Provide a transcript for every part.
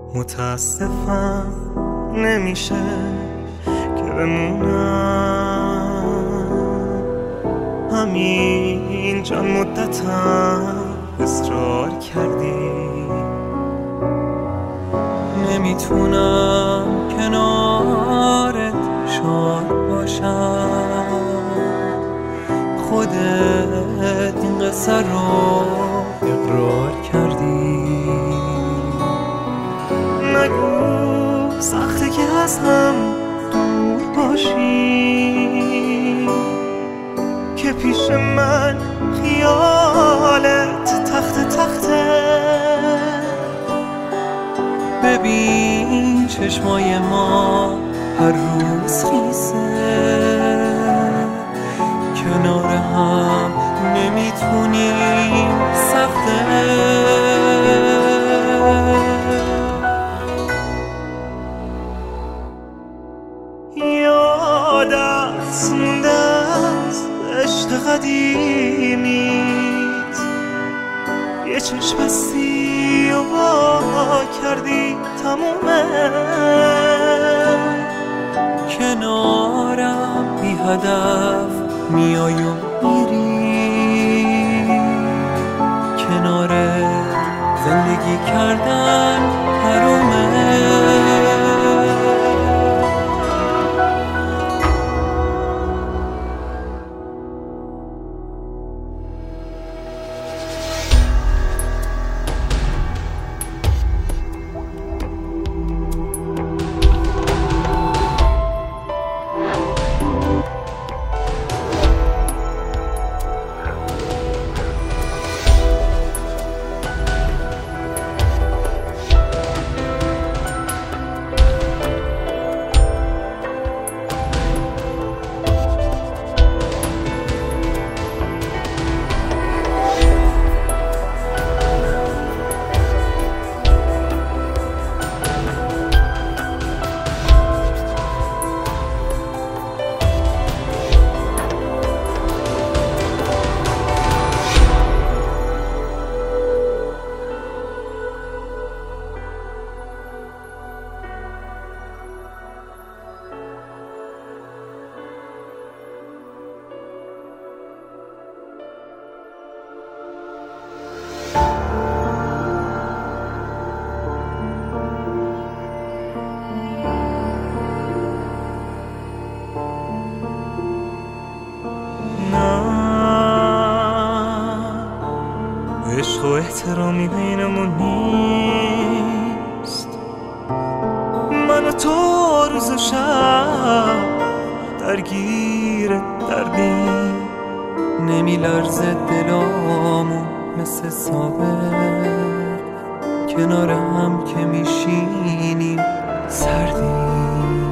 متاسفم نمیشه که بمونم همین چند مدتم اصرار کردی نمیتونم کنارت شاد باشم خودت این قصه رو اقرار کردی نگو سخته که از هم دور باشی که پیش من خیالت تخت تخته ببین چشمای ما هر روز خیسه کنار هم نمیتونیم سخته یادت مونده از عشق قدیمیت یه چشم بستی و وا کردی تمومه کنارم بی هدف میای و میری کنارت زندگی کردن حرومه عشق و احترامی بینمون نیست من و تو روز و شب درگیر دردیم نمیلرزه دلامون مثل سابق کنار هم که میشینیم سردیم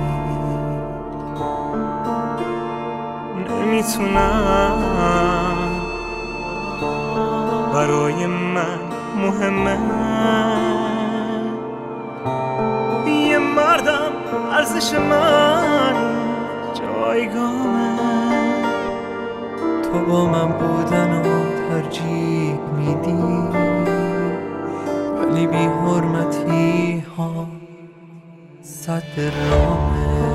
نمیتونم برای من مهمه یه مردم ارزش من جایگاهه تو با من بودن و ترجیح میدی ولی بی حرمتی ها صد رامه